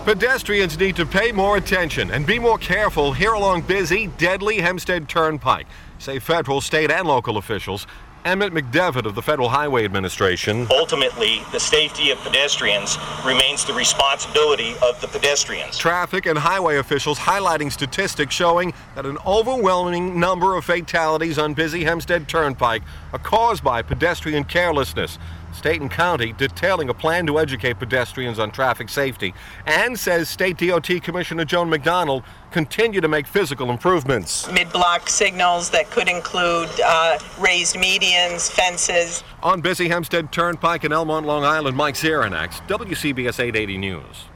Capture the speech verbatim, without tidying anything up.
Pedestrians need to pay more attention and be more careful here along busy, deadly Hempstead Turnpike, say federal, state, and local officials. Emmett McDevitt of the Federal Highway Administration. Ultimately, the safety of pedestrians remains the responsibility of the pedestrians. Traffic and highway officials highlighting statistics showing that an overwhelming number of fatalities on busy Hempstead Turnpike are caused by pedestrian carelessness. State and county detailing a plan to educate pedestrians on traffic safety, and says State D O T Commissioner Joan McDonald continue to make physical improvements. Mid-block signals that could include uh, raised medians, fences. On busy Hempstead Turnpike in Elmont, Long Island, Mike Zeranax, W C B S eight eighty News.